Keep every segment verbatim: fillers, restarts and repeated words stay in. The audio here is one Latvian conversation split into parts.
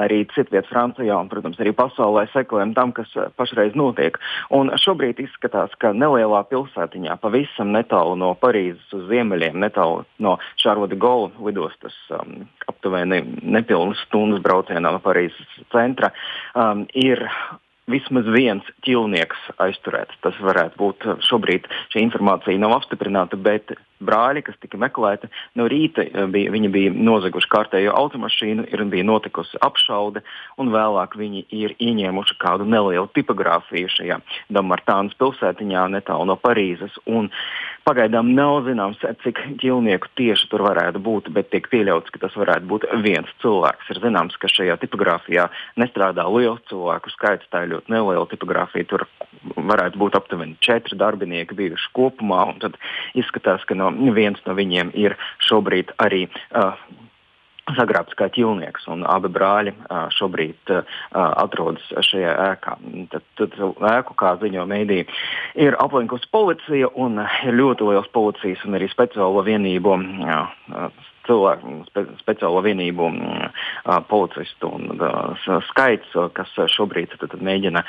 arī citviet Francijā un, protams, arī pasaulē sekojam tam, kas pašreiz notiek. Un šobrīd izskatās, ka nelielā pilsētiņā pavisam netālu no Parīzes uz ziemeļiem, netālu no Charles de Gaulle lidostas, um, aptuveni nepilnas stundas braucienā no Parīzes centra, um, ir vismaz viens ķīlnieks aizturēts. Tas varētu būt šobrīd, šī informācija nav apstiprināta, bet brāļi, kas tika meklēti, no rīta bija, viņi bija nozaguši kārtējo automašīnu, ir bija notikusi apšaude, un vēlāk viņi ir ieņēmuši kādu nelielu tipogrāfiju šajā Dammartānas pilsētiņā netālu no Parīzes, un pagaidām nav zināms, cik ķīlnieku tieši tur varētu būt, bet tiek pieļauts, ka tas varētu būt viens cilvēks. Ir zināms, ka šajā tipogrāfijā nestrādā liels cilvēku skaits, tā ir ļoti neliela tipogrāfija, tur varētu būt aptuveni četri darbinieki bijuši kopumā, un tad izskatās, ka no, viens no viņiem ir šobrīd arī uh, sagrābts kā ķīlnieks, un abi brāļi uh, šobrīd uh, atrodas šajā ēkā. Tad, tad ēku, kā ziņo mēdī, ir aplinkusi policija, un ir ļoti liels policijas un arī speciālo vienību uh, cilvēku, spe, speciālo vienību uh, policistu un uh, skaits, uh, kas šobrīd tad, tad mēģina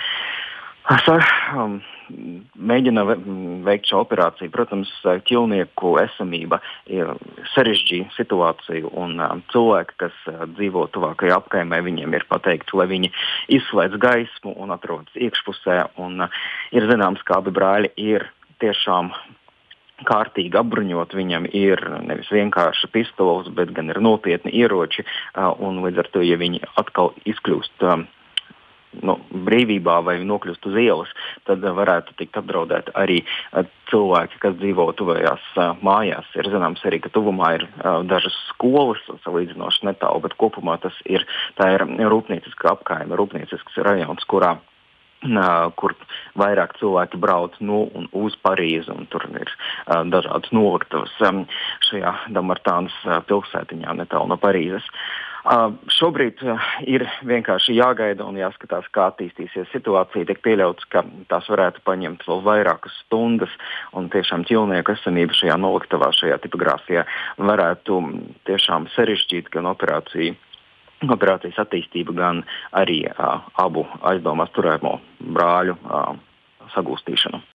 Sar, um, mēģina veikt šo operāciju. Protams, ķīlnieku esamība sarežģīja situāciju, un um, cilvēki, kas uh, dzīvo tuvākajā apkaimē, viņiem ir pateikts, lai viņi izslēdz gaismu un atrodas iekšpusē. Un, uh, ir zināms, ka abi brāļi ir tiešām kārtīgi apbruņot. Viņam ir nevis vienkārši pistoles, bet gan ir nopietni ieroči, uh, un līdz ar to, ja viņi atkal izkļūst um, Nu, brīvībā vai nokļūst uz ielas, tad varētu tikt apdraudēti arī uh, cilvēki, kas dzīvo tuvējās uh, mājās. Ir zināms arī, ka tuvumā ir uh, dažas skolas, salīdzinoši netālu, bet kopumā tas ir, tā ir rūpnieciska apkaime, rūpniecisks rajons, kurā Uh, kur vairāk cilvēki brauc no un uz Parīzi, un tur ir uh, dažādas noliktavas um, šajā Dammartānas uh, pilsētiņā netālu no Parīzes. Uh, šobrīd uh, ir vienkārši jāgaida un jāskatās, kā attīstīsies situācija. Tiek pieļauts, ka tās varētu paņemt vēl vairākas stundas, un tiešām ķīlnieku esamība šajā noliktavā, šajā tipogrāfijā varētu tiešām sarežģīt gan operāciju, operācijas attīstību, gan arī uh, abu aizdomās turēmo brāļu uh, sagūstīšanu.